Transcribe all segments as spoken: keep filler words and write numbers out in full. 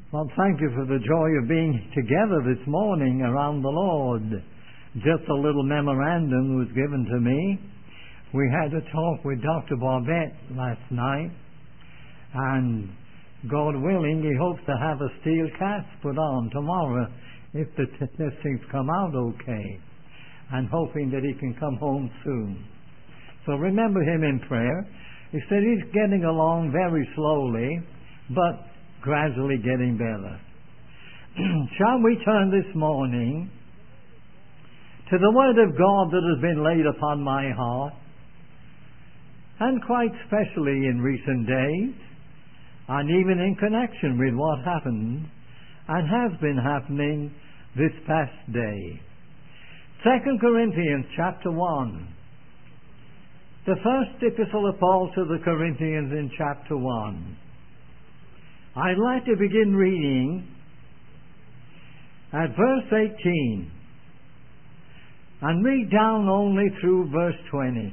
Well, thank you for the joy of being together this morning around the Lord. Just a little memorandum was given to me. We had a talk with Doctor Barbette last night, and God willing, he hopes to have a steel cast put on tomorrow if the t- testings come out okay, and hoping that he can come home soon. So remember him in prayer. He said he's getting along very slowly, but gradually getting better. Shall we turn this morning to the Word of God that has been laid upon my heart, and quite specially in recent days, and even in connection with what happened and has been happening this past day. Second Corinthians chapter one. The first epistle of Paul to the Corinthians in chapter one. I'd like to begin reading at verse eighteen and read down only through verse twenty.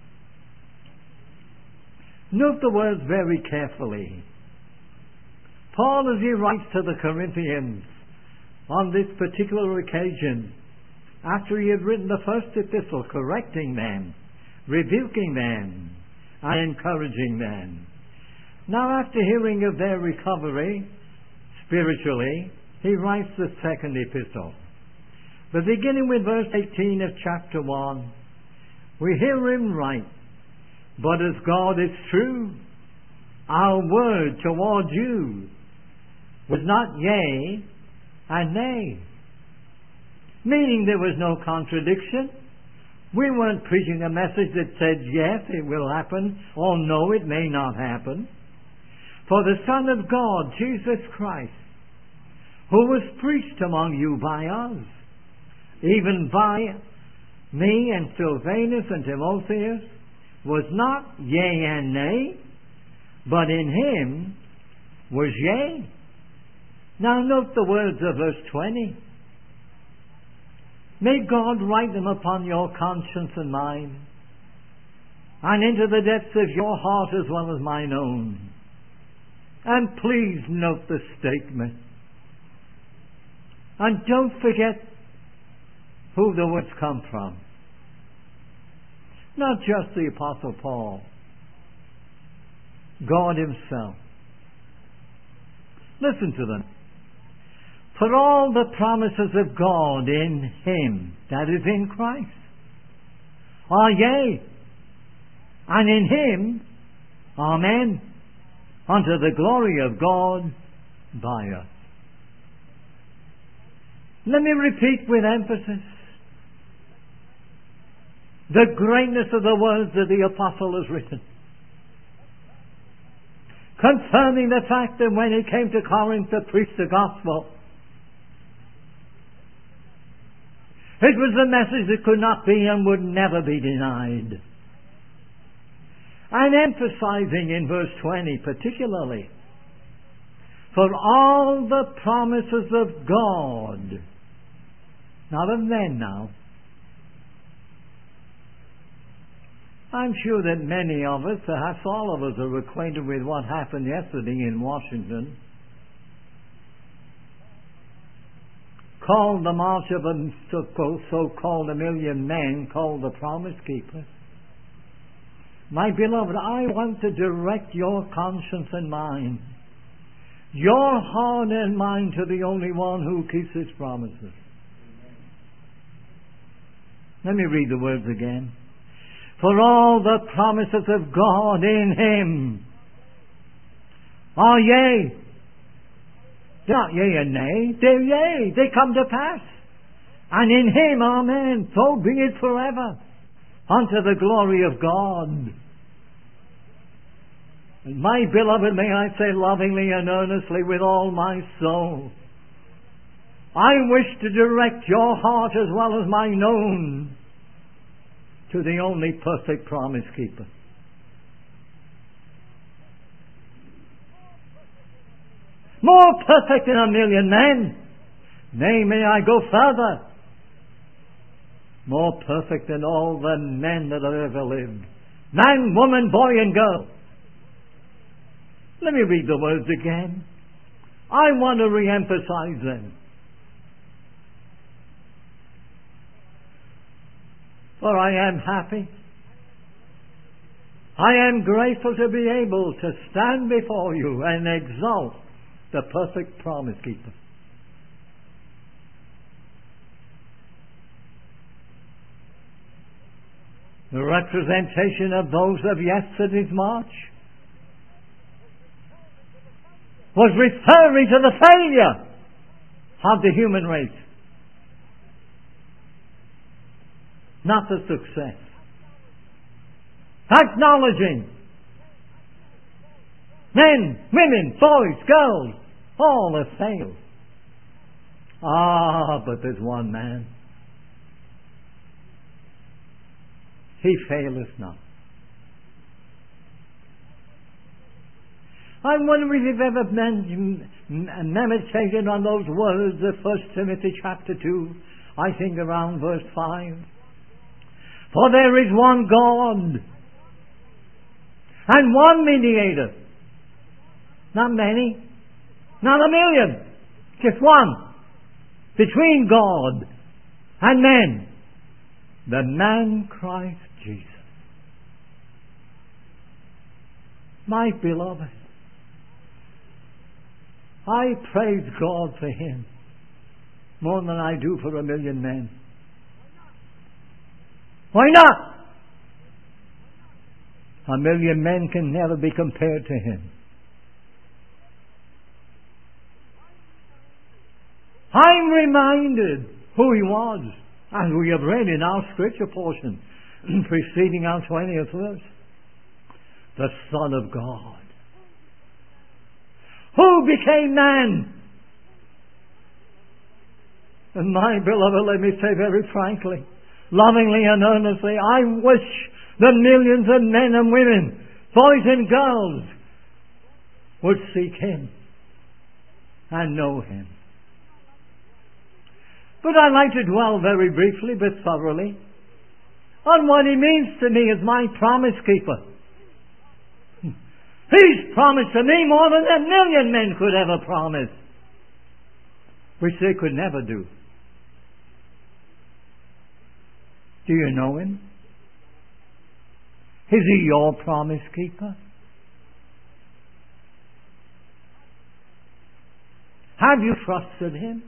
Note the words very carefully. Paul, as he writes to the Corinthians on this particular occasion, after he had written the first epistle, correcting them, rebuking them, and encouraging them. Now, after hearing of their recovery spiritually, he writes the second epistle. But beginning with verse eighteen of chapter one, we hear him write, "But as God is true, our word toward you was not yea and nay." Meaning there was no contradiction. We weren't preaching a message that said, yes, it will happen, or no, it may not happen. For the Son of God, Jesus Christ, who was preached among you by us, even by me and Silvanus and Timotheus, was not yea and nay, but in him was yea. Now note the words of verse twenty. May God write them upon your conscience and mine, and into the depths of your heart as well as mine own. And please note the statement. And don't forget who the words come from. Not just the Apostle Paul. God himself. Listen to them. For all the promises of God in him, that is in Christ, are yea, and in him, amen, unto the glory of God by us. Let me repeat with emphasis the greatness of the words that the apostle has written, confirming the fact that when he came to Corinth to preach the gospel, it was a message that could not be and would never be denied. And emphasizing in verse twenty particularly, for all the promises of God, not of men now. I'm sure that many of us, perhaps all of us, are acquainted with what happened yesterday in Washington. Called the March of a so-called a million men, called the Promise Keepers. My beloved, I want to direct your conscience and mine, your heart and mind, to the only one who keeps his promises. Let me read the words again. For all the promises of God in him are yea. They're not yea and nay, they're yea, they come to pass. And in him, amen, so be it forever, unto the glory of God. And my beloved, may I say lovingly and earnestly with all my soul, I wish to direct your heart as well as mine own to the only perfect promise keeper. More perfect than a million men. Nay, may I go further. More perfect than all the men that have ever lived. Man, woman, boy, and girl. Let me read the words again. I want to re-emphasize them. For I am happy. I am grateful to be able to stand before you and exalt the perfect promise keeper. The representation of those of yesterday's march was referring to the failure of the human race, not the success. Acknowledging men, women, boys, girls, all have failed. Ah, but there's one man. He faileth not. I wonder if you've ever men- meditated on those words of First Timothy chapter two, I think around verse five. For there is one God and one mediator. Not many, not a million, just one, between God and men, the man Christ Jesus. My beloved, I praise God for Him more than I do for a million men. Why not? A million men can never be compared to Him. I'm reminded who He was, as we have read in our scripture portion preceding our twentieth verse. The Son of God, who became man. And my beloved, let me say very frankly, lovingly and earnestly, I wish the millions of men and women, boys and girls, would seek Him and know Him. But I'd like to dwell very briefly but thoroughly on what He means to me as my promise keeper. He's promised to me more than a million men could ever promise, which they could never do. Do you know Him? Is He your promise keeper? Have you trusted Him?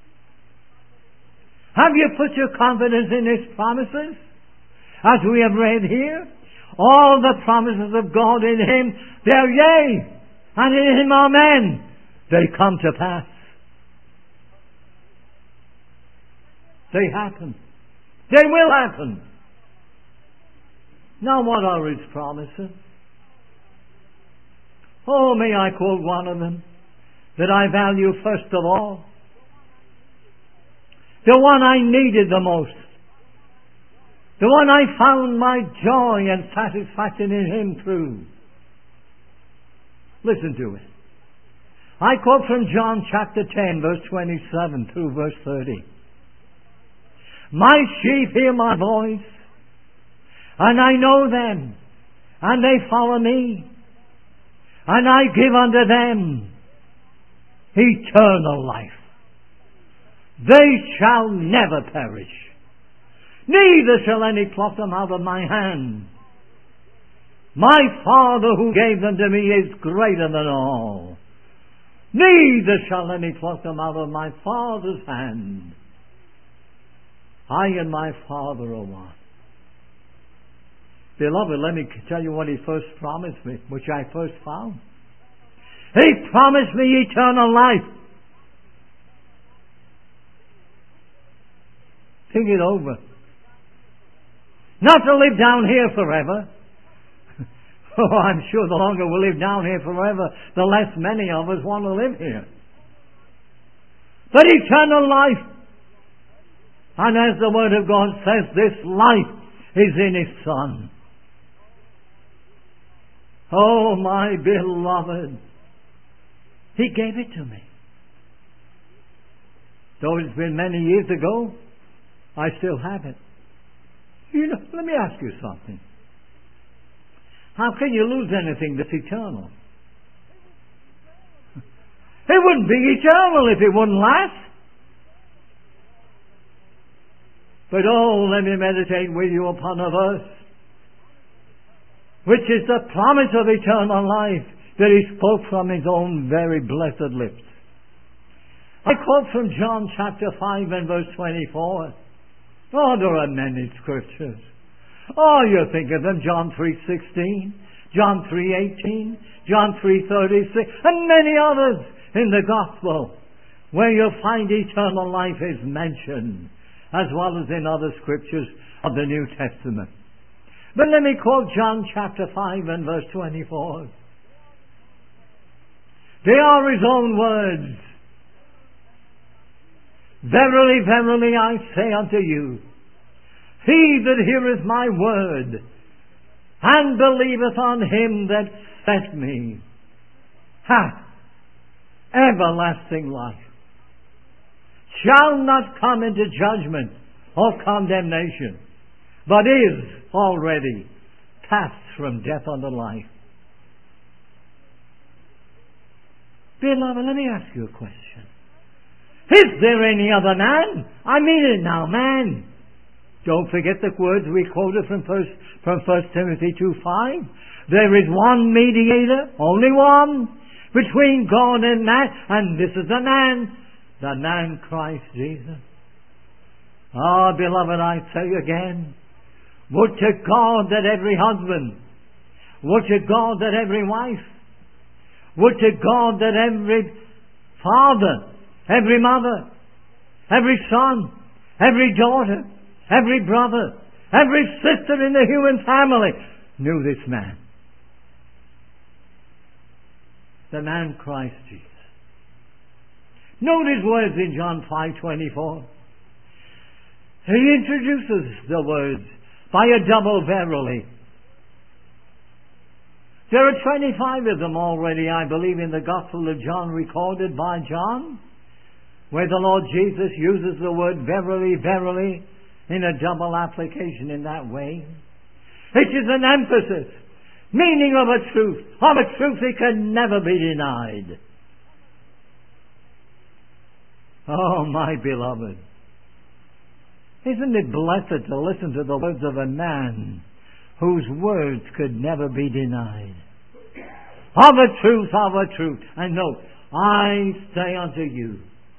Have you put your confidence in His promises? As we have read here, all the promises of God in Him, they're yea, and in Him amen. They come to pass. They happen. They will happen. Now what are His promises? Oh, may I quote one of them that I value first of all? The one I needed the most. The one I found my joy and satisfaction in Him through. Listen to it. I quote from John chapter ten, verse twenty-seven through verse thirty. My sheep hear my voice, and I know them, and they follow me, and I give unto them eternal life. They shall never perish, neither shall any pluck them out of my hand. My Father who gave them to me is greater than all. Neither shall any pluck them out of my Father's hand. I and my Father are one. Beloved, let me tell you what He first promised me, which I first found. He promised me eternal life. Think it over. Not to live down here forever. Oh, I'm sure the longer we live down here forever, the less many of us want to live here. But eternal life. And as the Word of God says, this life is in His Son. Oh, my beloved, He gave it to me. Though it's been many years ago, I still have it. You know, let me ask you something. How can you lose anything that's eternal? It wouldn't be eternal if it wouldn't last. But oh, let me meditate with you upon a verse, which is the promise of eternal life that He spoke from His own very blessed lips. I quote from John chapter five and verse twenty-four. Oh, there are many scriptures. Oh, you think of them, John three sixteen, John three eighteen, John three thirty-six, and many others in the Gospel where you'll find eternal life is mentioned, as well as in other scriptures of the New Testament. But let me quote John chapter five and verse twenty-four. They are His own words. Verily, verily, I say unto you, he that heareth my word, and believeth on Him that sent me, hath everlasting life, shall not come into judgment or condemnation, but is already passed from death unto life. Beloved, let me ask you a question. Is there any other man? I mean it now, man. Don't forget the words we quoted from First from First Timothy two five. There is one mediator, only one, between God and man, and this is the man, the man Christ Jesus. Ah, beloved, I say again, would to God that every husband, would to God that every wife, would to God that every father, every mother, every son, every daughter, every brother, every sister in the human family knew this man. The man Christ Jesus. Note His words in John five twenty-four. He introduces the words by a double verily. There are twenty-five of them already, I believe, in the Gospel of John, recorded by John, where the Lord Jesus uses the word verily, verily, in a double application in that way. It is an emphasis, meaning of a truth, of a truth that can never be denied. Oh, my beloved, isn't it blessed to listen to the words of a man whose words could never be denied? Of a truth, of a truth. And note, I say unto you.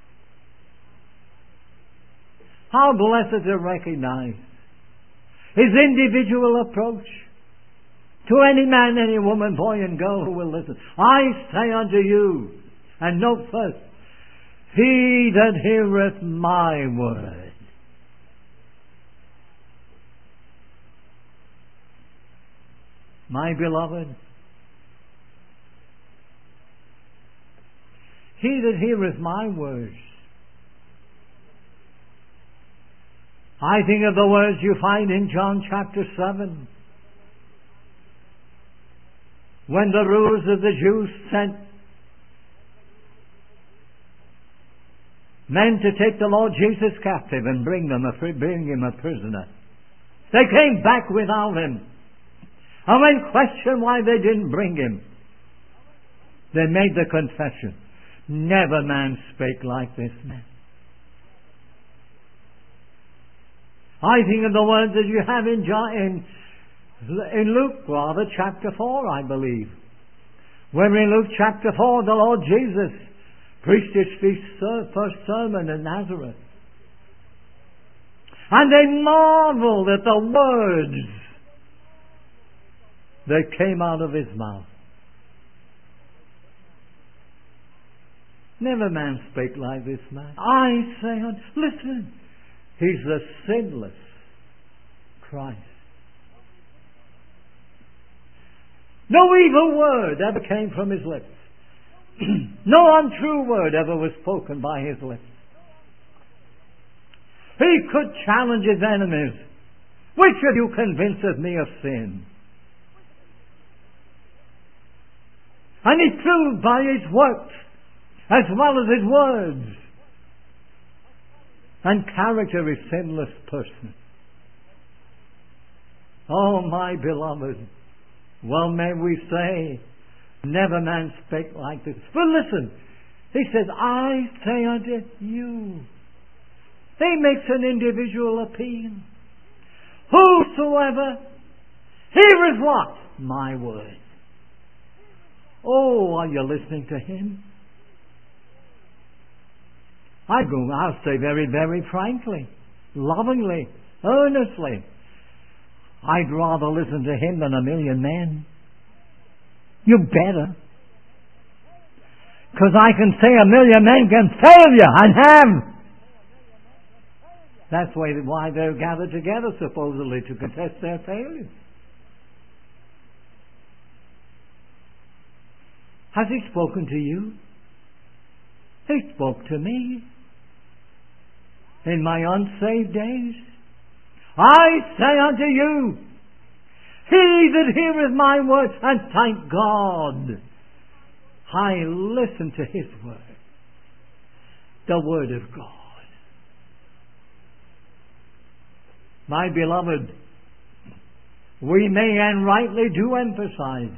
How blessed to recognize His individual approach to any man, any woman, boy and girl who will listen. I say unto you, and note first, he that heareth my word. My beloved, he that heareth my words. I think of the words you find in John chapter seven, when the rulers of the Jews sent men to take the Lord Jesus captive and bring them a, bring him a prisoner. They came back without him. And when questioned why they didn't bring him, they made the confession, never man spake like this man. I think of the words that you have in, John, in, in Luke, rather, chapter four, I believe. When in Luke chapter four, the Lord Jesus preached His first sermon in Nazareth. And they marveled at the words that came out of His mouth. Never man spake like this man. I say, listen, He's the sinless Christ. No evil word ever came from His lips. No untrue word ever was spoken by His lips. He could challenge His enemies. Which of you convinceth me of sin? And He proved by His works as well as His words and character a sinless person. Oh, my beloved, well may we say, never man spake like this. But listen, He says, I say unto you. He makes an individual appeal. Whosoever heareth what? My word. Oh, are you listening to him? I go, I'll say very, very frankly, lovingly, earnestly, I'd rather listen to him than a million men. You better. Because I can say a million men can fail you, and have. That's why, why they're gathered together, supposedly, to contest their failures. Has he spoken to you? He spoke to me. In my unsaved days, I say unto you, he that heareth my word, and thank God, I listen to his word, the word of God. My beloved, we may and rightly do emphasize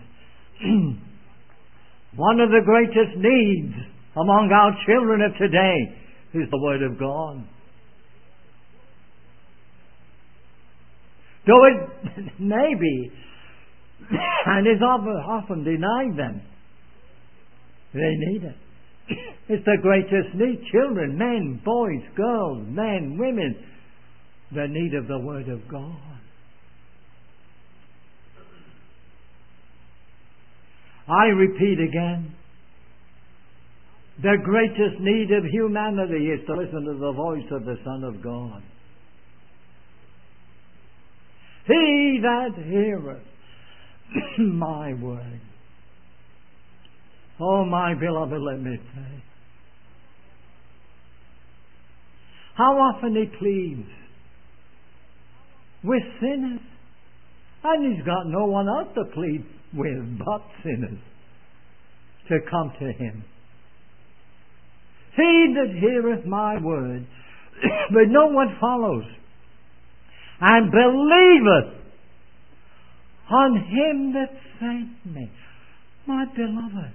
one of the greatest needs among our children of today is the word of God. Though it may be, and is often denied them, they need it. It's the greatest need. Children, men, boys, girls, men, women, the need of the Word of God. I repeat again, the greatest need of humanity is to listen to the voice of the Son of God. He that heareth my word. Oh, my beloved, let me say, how often he pleads with sinners, and he's got no one else to plead with but sinners to come to him. He that heareth my word, but know what follows, and believeth on him that sent me. My beloved,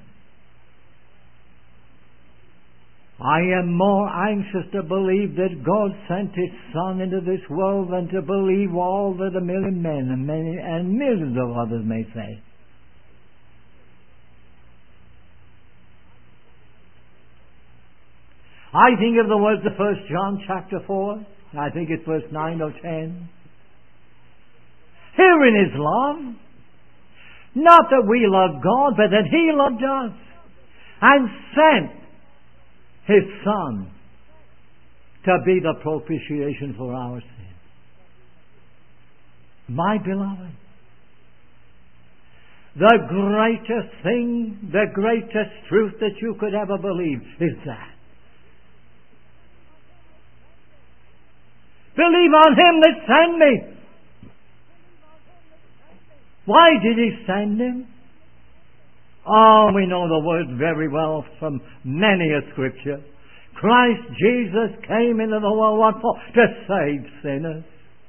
I am more anxious to believe that God sent his Son into this world than to believe all that a million men and, many, and millions of others may say. I think of the words of First John chapter four. I think it's verse nine or ten. Herein is love. Not that we love God, but that he loved us and sent his Son to be the propitiation for our sin. My beloved, the greatest thing, the greatest truth that you could ever believe is that. Believe on him that sent me. Why did he send him? Oh, we know the words very well from many a scripture. Christ Jesus came into the world, what for? To save sinners.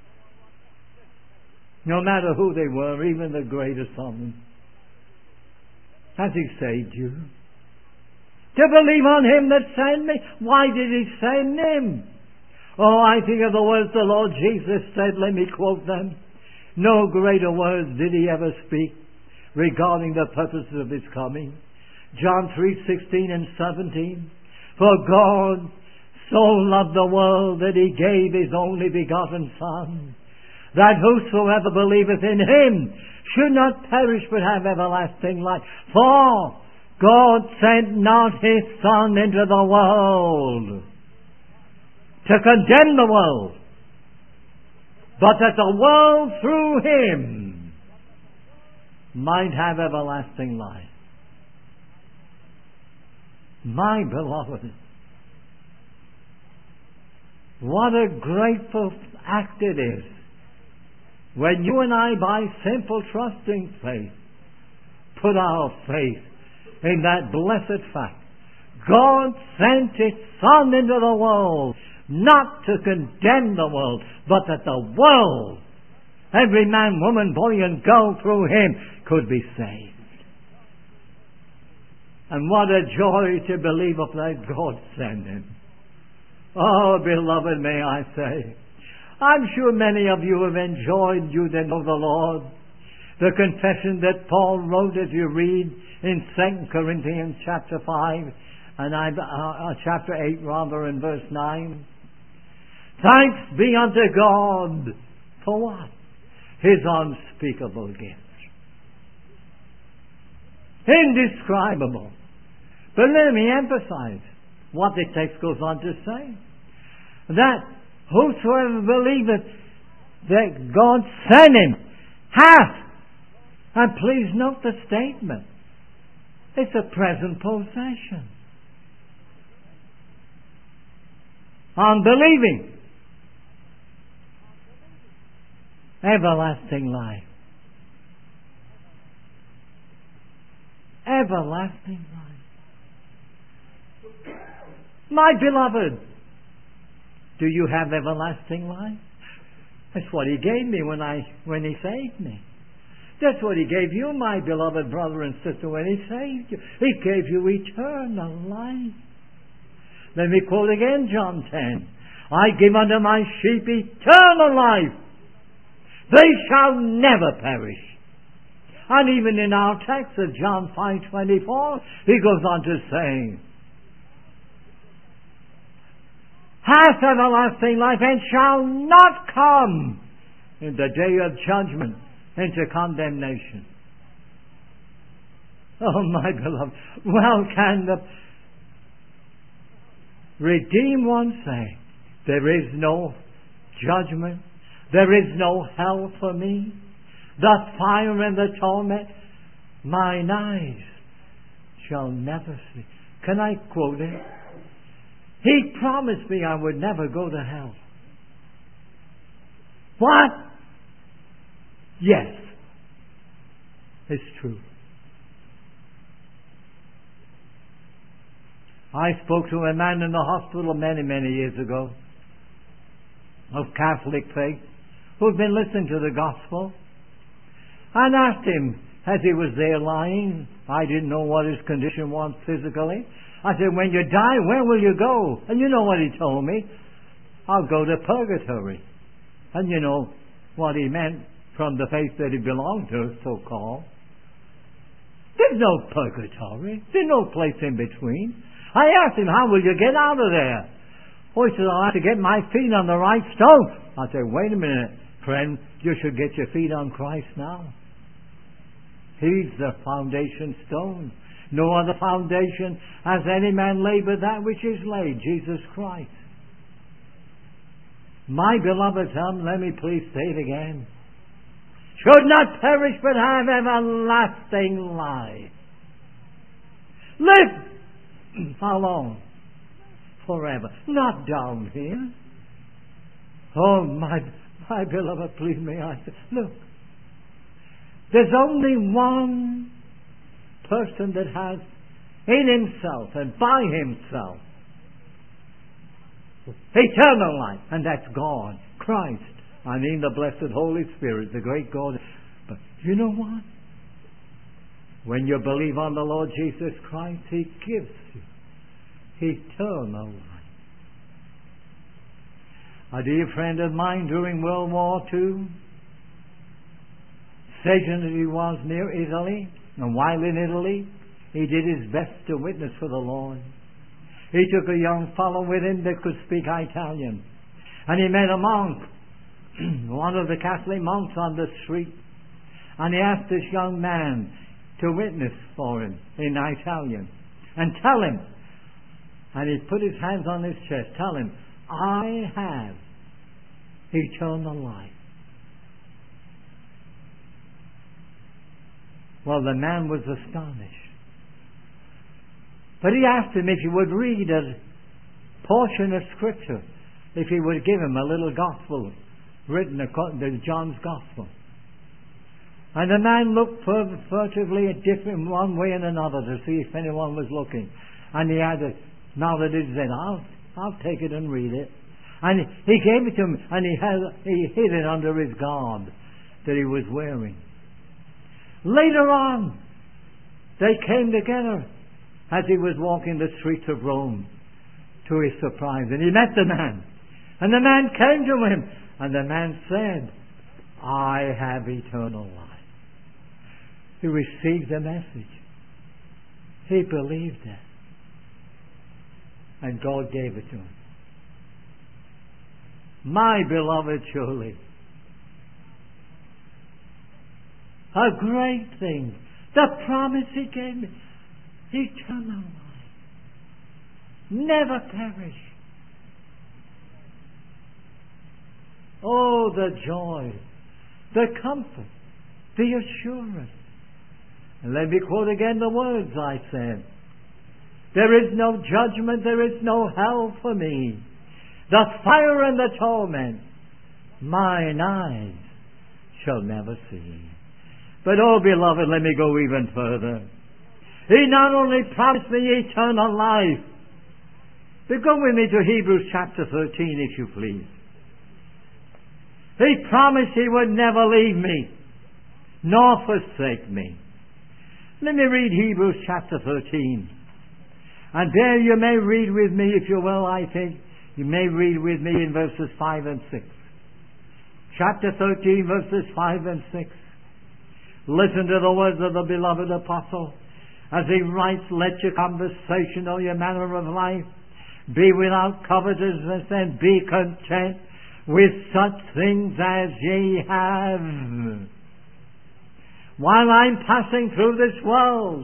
No matter who they were, even the greatest of them. Has he saved you? To believe on him that sent me. Why did he send him? Oh, I think of the words the Lord Jesus said. Let me quote them. No greater words did he ever speak regarding the purposes of his coming. John three sixteen and seventeen. For God so loved the world that he gave his only begotten Son, that whosoever believeth in him should not perish but have everlasting life. For God sent not his Son into the world to condemn the world, but that the world through him might have everlasting life. My beloved, what a grateful act it is when you and I, by simple trusting faith, put our faith in that blessed fact. God sent his Son into the world not to condemn the world, but that the world, every man, woman, boy and girl through him, could be saved. And what a joy to believe of that God sent him. Oh, beloved, may I say, I'm sure many of you have enjoyed, you that know the Lord, the confession that Paul wrote as you read in Second Corinthians chapter five, and I, uh, chapter eight rather, in verse nine. Thanks be unto God for what? His unspeakable gifts. Indescribable. But let me emphasize what the text goes on to say. That whosoever believeth that God sent him hath. And please note the statement. It's a present possession. Unbelieving. Everlasting life. Everlasting life. My beloved, do you have everlasting life? That's what He gave me when I when He saved me. That's what He gave you, my beloved brother and sister, when He saved you. He gave you eternal life. Let me quote again John ten. I give unto my sheep eternal life. They shall never perish. And even in our text of John five twenty-four, He goes on to say, hath everlasting life, and shall not come in the day of judgment into condemnation. Oh, my beloved, well can the redeemed one say, there is no judgment, there is no hell for me, the fire and the torment, mine eyes shall never see. Can I quote it? He promised me I would never go to hell. What? Yes. It's true. I spoke to a man in the hospital many, many years ago of Catholic faith who'd been listening to the gospel, and asked him as he was there lying, I didn't know what his condition was physically. I said, when you die, where will you go? And you know what he told me? I'll go to purgatory. And you know what he meant from the faith that he belonged to, so-called. There's no purgatory. There's no place in between. I asked him, how will you get out of there? Oh, he said, I'll have to get my feet on the right stone. I said, wait a minute, friend. You should get your feet on Christ now. He's the foundation stone. No other foundation has any man laid but that which is laid, Jesus Christ. My beloved son, let me please say it again. Should not perish but have everlasting life. Live! How long? Forever. Not down here. Oh, my, my beloved, please may I say, look. There's only one person that has in himself and by himself eternal life, and that's God, Christ. I mean the blessed Holy Spirit, the great God. But you know what? When you believe on the Lord Jesus Christ, He gives you eternal life. A dear friend of mine during World War Two, stationed as he was near Italy, and while in Italy, he did his best to witness for the Lord. He took a young fellow with him that could speak Italian, and he met a monk, one of the Catholic monks on the street, and he asked this young man to witness for him in Italian, and tell him, and he put his hands on his chest, tell him, I have eternal life. Well, the man was astonished. But he asked him if he would read a portion of Scripture, if he would give him a little gospel written according to John's Gospel. And the man looked furtively at different one way and another to see if anyone was looking. And he had it, now that it said, I'll, I'll take it and read it. And he gave it to him, and he, had, he hid it under his garb that he was wearing. Later on, they came together, as he was walking the streets of Rome, to his surprise. And he met the man. And the man came to him. And the man said, I have eternal life. He received the message. He believed it. And God gave it to him. My beloved, surely, a great thing. The promise he gave me. Eternal life. Never perish. Oh, the joy, the comfort, the assurance. And let me quote again the words I said. There is no judgment, there is no hell for me. The fire and the torment, mine eyes shall never see. But oh, beloved, let me go even further. He not only promised me eternal life, but go with me to Hebrews chapter thirteen, if you please. He promised He would never leave me, nor forsake me. Let me read Hebrews chapter thirteen. And there you may read with me, if you will, I think. You may read with me in verses five and six. Chapter thirteen, verses five and six. Listen to the words of the beloved apostle. As he writes, let your conversation or your manner of life be without covetousness, and be content with such things as ye have. While I'm passing through this world,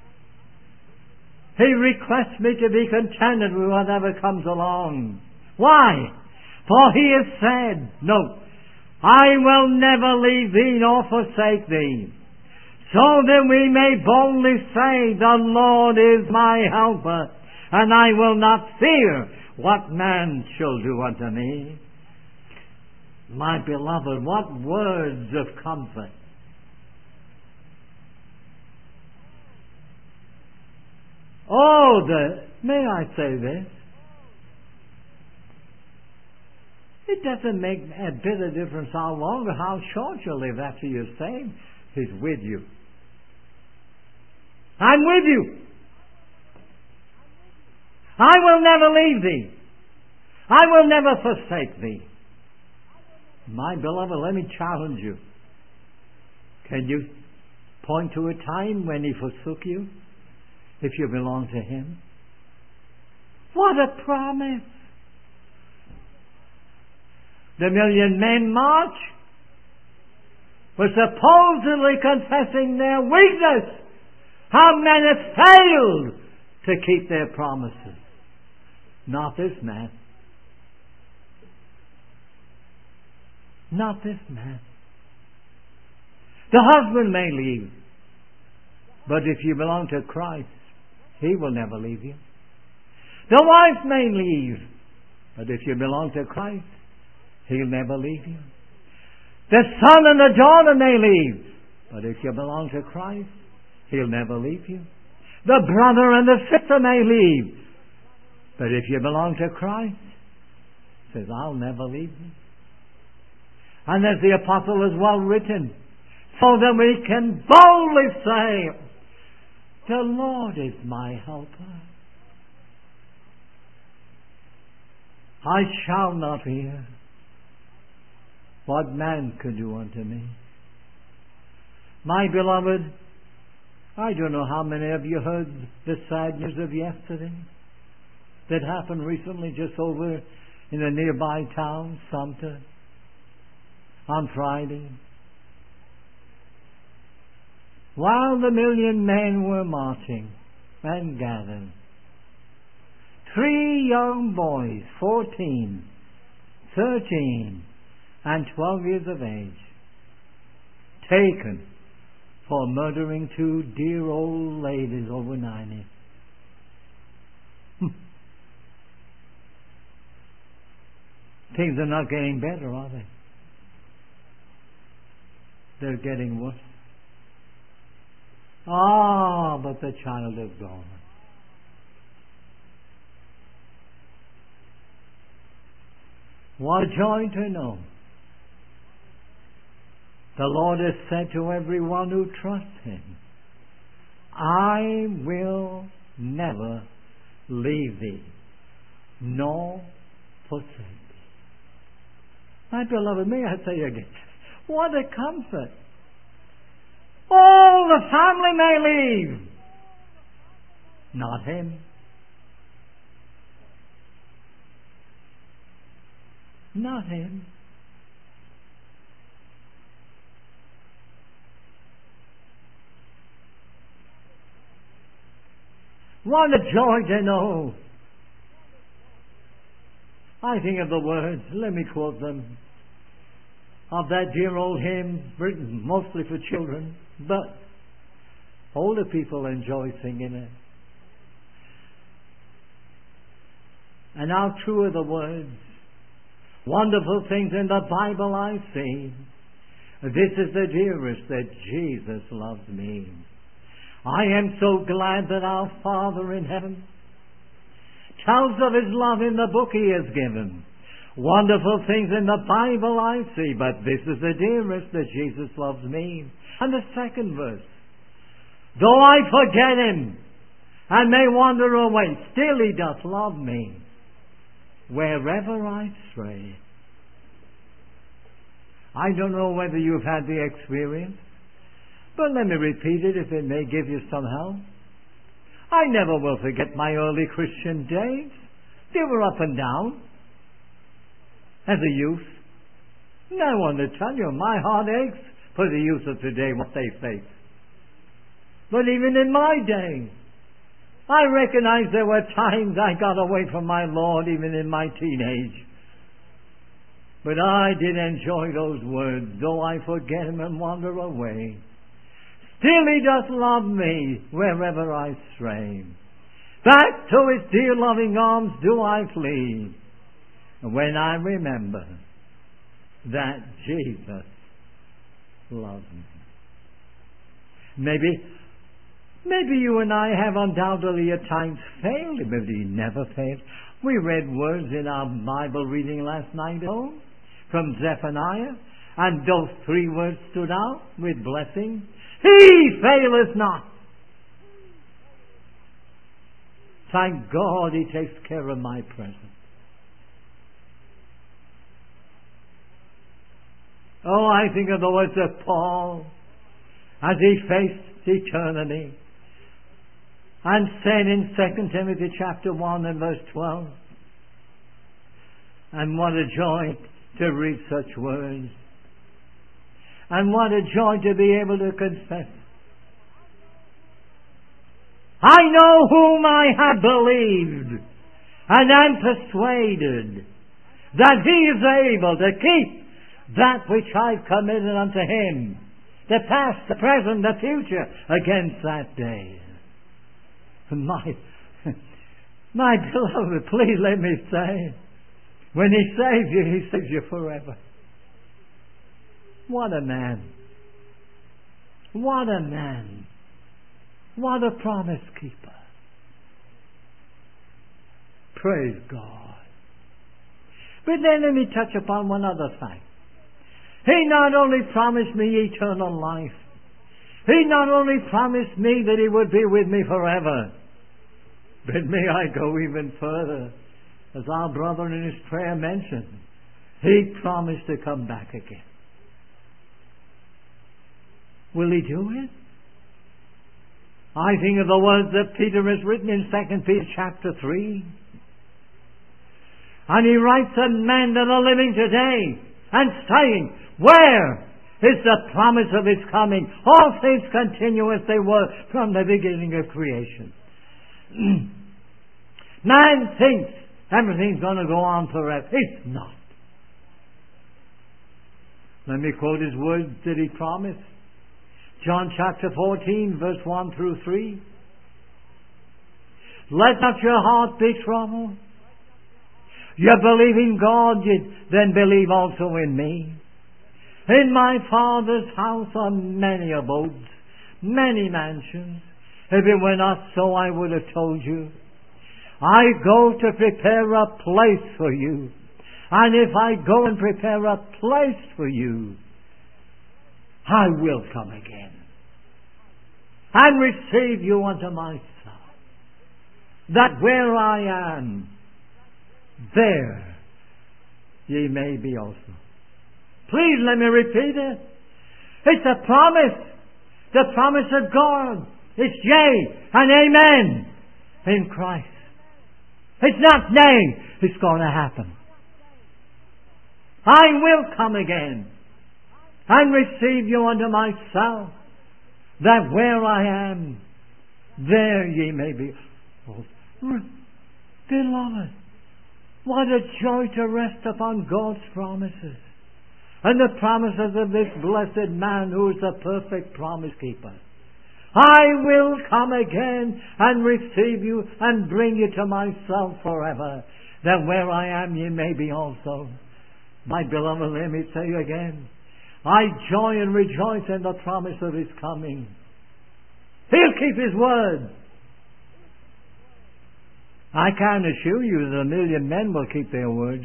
He requests me to be contented with whatever comes along. Why? For He has said, note, I will never leave thee nor forsake thee. So that we may boldly say, the Lord is my helper, and I will not fear what man shall do unto me. My beloved, what words of comfort. Oh, the, may I say this? It doesn't make a bit of difference how long or how short you live after you're saved. He's with you. I'm with you. I will never leave thee. I will never forsake thee. My beloved, let me challenge you. Can you point to a time when He forsook you, if you belong to Him? What a promise! The million men march were supposedly confessing their weakness. How men have failed to keep their promises. Not this man. Not this man. The husband may leave, but if you belong to Christ, He will never leave you. The wife may leave, but if you belong to Christ, He'll never leave you. The son and the daughter may leave, but if you belong to Christ, He'll never leave you. The brother and the sister may leave, but if you belong to Christ, He says, I'll never leave you. And as the apostle has well written, so that we can boldly say, the Lord is my helper. I shall not fear what man could do unto me. My beloved, I don't know how many of you heard the sad news of yesterday that happened recently just over in a nearby town, Sumter, on Friday. While the million men were marching and gathered, three young boys, fourteen, thirteen, and twelve years of age, taken for murdering two dear old ladies over ninety. Things are not getting better, are they? They're getting worse. Ah, but the child is gone. What a joy to know. The Lord has said to everyone who trusts Him, I will never leave thee, nor forsake thee. My beloved, may I say again, what a comfort. All the family may leave, not him. Not him. What a joy to know. I think of the words, let me quote them, of that dear old hymn written mostly for children, but older people enjoy singing it. And how true are the words. Wonderful things in the Bible I see. This is the dearest, that Jesus loves me. I am so glad that our Father in heaven tells of His love in the book He has given. Wonderful things in the Bible I see, but this is the dearest, that Jesus loves me. And the second verse, though I forget Him and may wander away, still He doth love me wherever I stray. I don't know whether you've had the experience, but let me repeat it if it may give you some help. I never will forget my early Christian days. They were up and down as a youth. And I want to tell you, my heart aches for the youth of today, what they face. But even in my day, I recognize there were times I got away from my Lord, even in my teenage. But I did enjoy those words, though I forget Him and wander away. Still He doth love me wherever I stray. Back to His dear loving arms do I flee, when I remember that Jesus loves me. Maybe, maybe you and I have undoubtedly at times failed. Maybe He never failed. We read words in our Bible reading last night oh, from Zephaniah, and those three words stood out with blessing. He faileth not. Thank God He takes care of my present. Oh, I think of the words of Paul as he faced eternity and said in Second Timothy chapter one and verse twelve, and what a joy to read such words. And what a joy to be able to confess. I know whom I have believed, and am persuaded that He is able to keep that which I've committed unto Him, the past, the present, the future, against that day. My, my beloved, please let me say, when He saves you, He saves you forever. What a man. What a man. What a promise keeper. Praise God. But then let me touch upon one other fact. He not only promised me eternal life, He not only promised me that He would be with me forever, but may I go even further. As our brother in his prayer mentioned, He promised to come back again. Will He do it? I think of the words that Peter has written in Second Peter chapter three. And he writes, and men that are living today and saying, where is the promise of His coming? All things continue as they were from the beginning of creation. Man thinks everything's going to go on forever. It's not. Let me quote His words that He promised. John chapter fourteen, verse one through three. Let not your heart be troubled. You believe in God, then believe also in me. In my Father's house are many abodes, many mansions. If it were not so, I would have told you. I go to prepare a place for you. And if I go and prepare a place for you, I will come again and receive you unto myself, that where I am, there ye may be also. Please let me repeat it. It's a promise. The promise of God. It's yea and amen in Christ. It's not nay. It's going to happen. I will come again and receive you unto myself, that where I am, there ye may be. Oh, beloved, what a joy to rest upon God's promises, and the promises of this blessed man who is a perfect promise keeper. I will come again and receive you and bring you to myself forever, that where I am ye may be also. My beloved, let me say again, I joy and rejoice in the promise of His coming. He'll keep His word. I can't assure you that a million men will keep their words,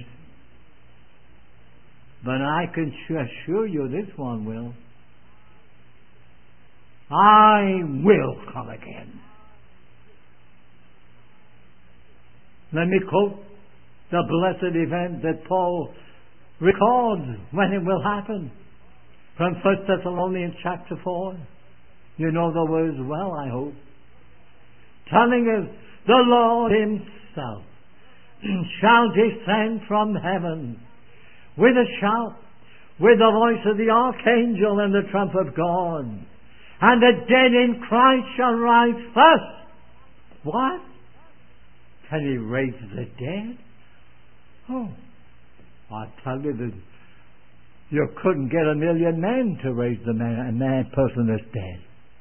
but I can assure you this one will. I will come again. Let me quote the blessed event that Paul records when it will happen from First Thessalonians chapter four. You know the words well, I hope. Telling us the Lord Himself shall descend from heaven with a shout, with the voice of the archangel and the trump of God, and the dead in Christ shall rise first. What? Can He raise the dead? Oh, I tell you that you couldn't get a million men to raise the man, a man person that's dead.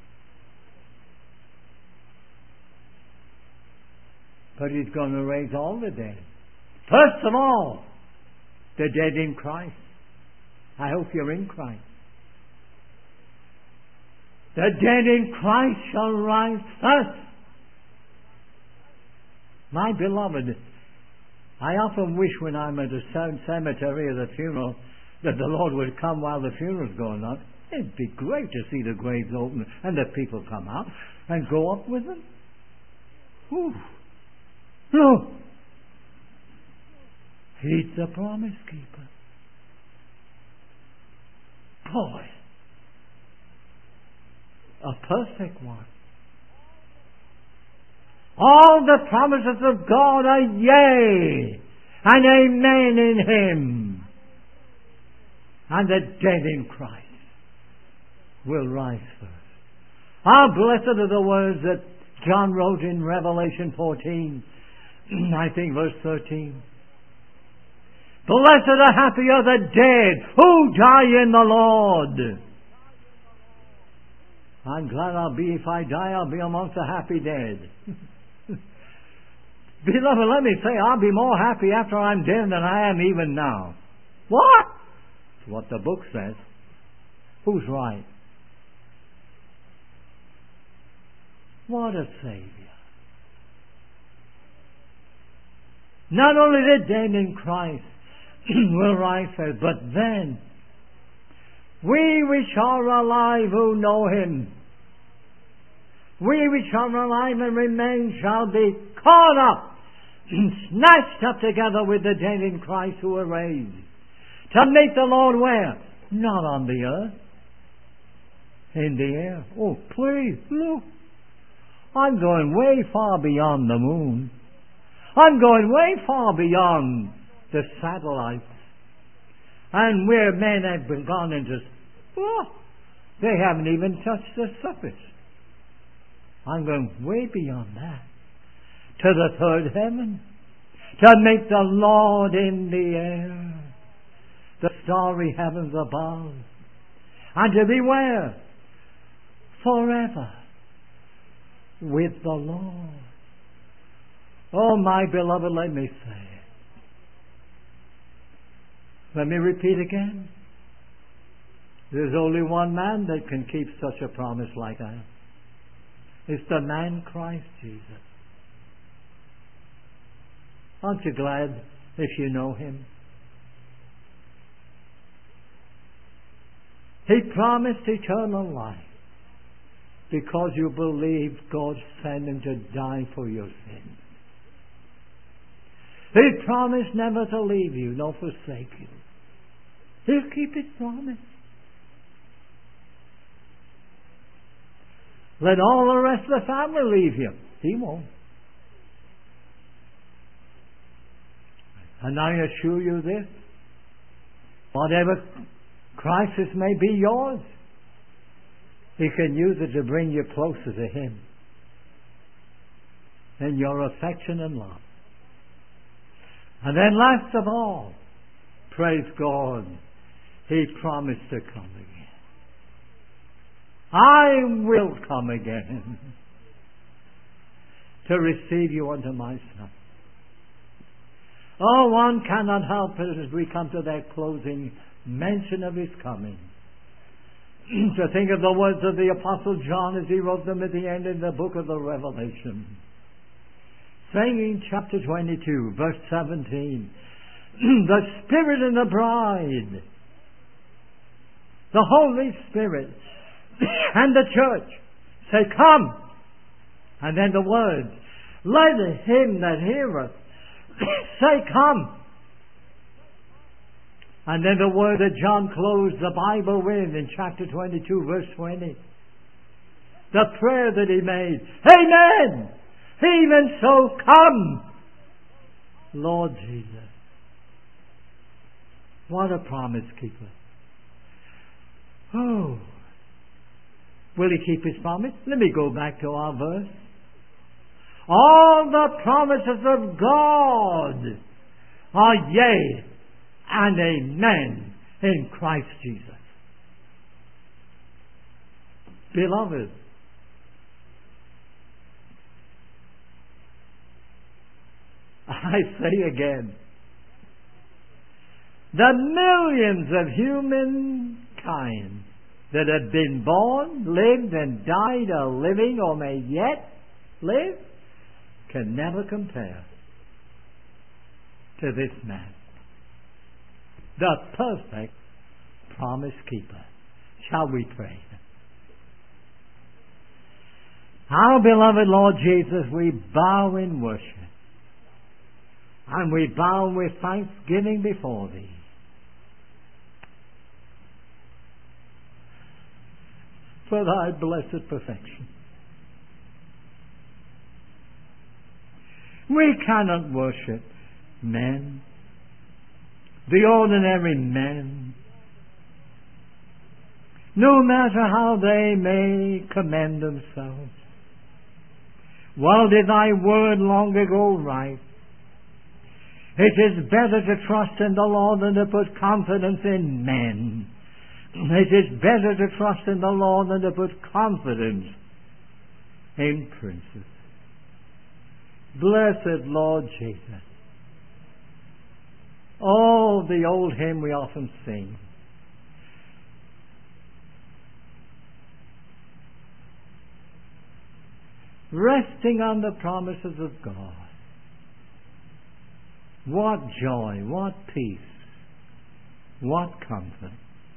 But He's going to raise all the dead. First of all, the dead in Christ. I hope you're in Christ. The dead in Christ shall rise first. My beloved, I often wish when I'm at a cemetery or the funeral that the Lord would come while the funeral's going on. It'd be great to see the graves open and the people come out and go up with them. Whew. Look, He's the promise keeper. Boy, a perfect one. All the promises of God are yea and amen in Him. And the dead in Christ will rise first. How blessed are the words that John wrote in Revelation fourteen, I think verse thirteen. Blessed or happy are the dead who die in the Lord. I'm glad I'll be, if I die, I'll be amongst the happy dead. Beloved, let me say, I'll be more happy after I'm dead than I am even now. What? That's what the book says. Who's right? What a Savior. Not only the dead in Christ will rise first, but then we which are alive who know Him, we which are alive and remain shall be caught up, snatched up together with the dead in Christ who are raised, to meet the Lord where? Not on the earth, in the air. Oh, please, look. I'm going way far beyond the moon. I'm going way far beyond the satellites. And where men have been gone into, oh, they haven't even touched the surface. I'm going way beyond that. To the third heaven. To meet the Lord in the air. The starry heavens above. And to be where? Forever. With the Lord. Oh, my beloved, let me say it. Let me repeat again. There's only one man that can keep such a promise like that. It's the man Christ Jesus. Aren't you glad if you know Him? He promised eternal life because you believe God sent Him to die for your sins. He promised never to leave you nor forsake you. He'll keep His promise. Let all the rest of the family leave you. He won't. And I assure you this, whatever crisis may be yours, He can use it to bring you closer to Him in your affection and love. And then last of all, praise God, He promised to come again. I will come again to receive you unto myself. Oh, one cannot help it as we come to that closing mention of His coming, to think of the words of the Apostle John as he wrote them at the end of the book of the Revelation. Saying in chapter twenty-two, verse seventeen, the Spirit and the bride, the Holy Spirit and the church say, come. And then the words, let him that heareth say, come. And then the word that John closed the Bible with in chapter twenty-two, verse twenty. The prayer that he made, amen. Even so, come, Lord Jesus. What a promise keeper. Oh, will He keep His promise? Let me go back to our verse. All the promises of God are yea and amen in Christ Jesus. Beloved, I say again, the millions of humankind that have been born, lived and died, are living or may yet live, can never compare to this man, the perfect promise keeper. Shall we pray? Our beloved Lord Jesus, we bow in worship. And we bow with thanksgiving before Thee. For Thy blessed perfection. We cannot worship men, the ordinary men, no matter how they may commend themselves. Well did Thy word long ago write, it is better to trust in the Lord than to put confidence in men. It is better to trust in the Lord than to put confidence in princes. Blessed Lord Jesus. Oh, the old hymn we often sing. Resting on the promises of God. What joy, what peace, what comfort.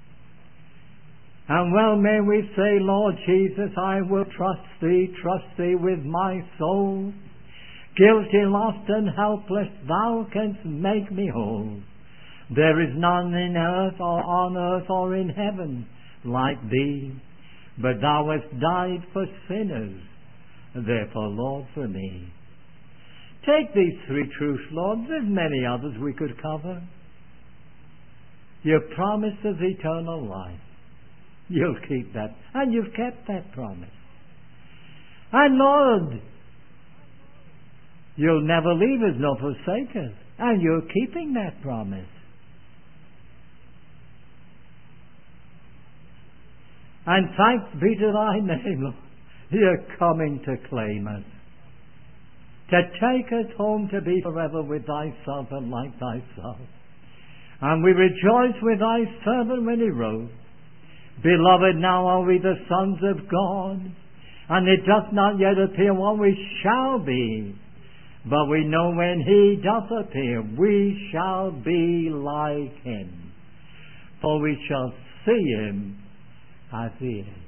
And well may we say, Lord Jesus, I will trust Thee, trust Thee with my soul. Guilty, lost and helpless, Thou canst make me whole. There is none in earth or on earth or in heaven like Thee, but Thou hast died for sinners, therefore, Lord, for me. Take these three truths, Lord. There's many others we could cover. Your promise of eternal life. You'll keep that. And you've kept that promise. And Lord, you'll never leave us nor forsake us. And you're keeping that promise. And thanks be to Thy name, Lord. You're coming to claim us, to take us home to be forever with Thyself and like Thyself. And we rejoice with Thy servant when he wrote, Beloved, now are we the sons of God, and it doth not yet appear what we shall be, but we know when He doth appear, we shall be like Him, for we shall see Him as He is.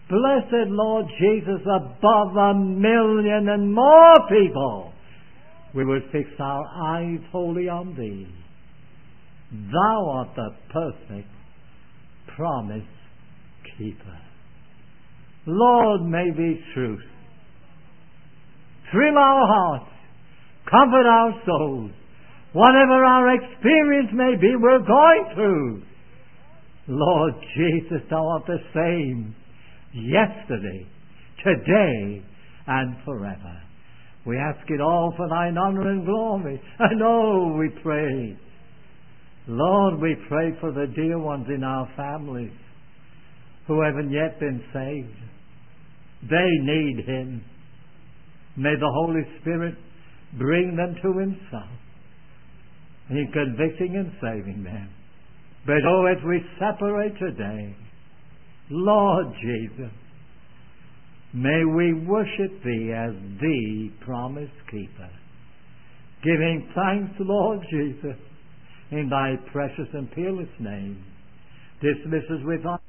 Blessed Lord Jesus, above a million and more people we would fix our eyes wholly on Thee. Thou art the perfect promise keeper. Lord, may These truths thrill our hearts, comfort our souls, whatever our experience may be we're going through. Lord Jesus, Thou art the same yesterday, today, and forever. We ask it all for Thine honor and glory. And oh, we pray, Lord, we pray for the dear ones in our families who haven't yet been saved. They need Him. May the Holy Spirit bring them to Himself in convicting and saving them. But oh, as we separate today, Lord Jesus, may we worship Thee as the promise keeper, giving thanks, Lord Jesus, in Thy precious and peerless name. Dismiss us with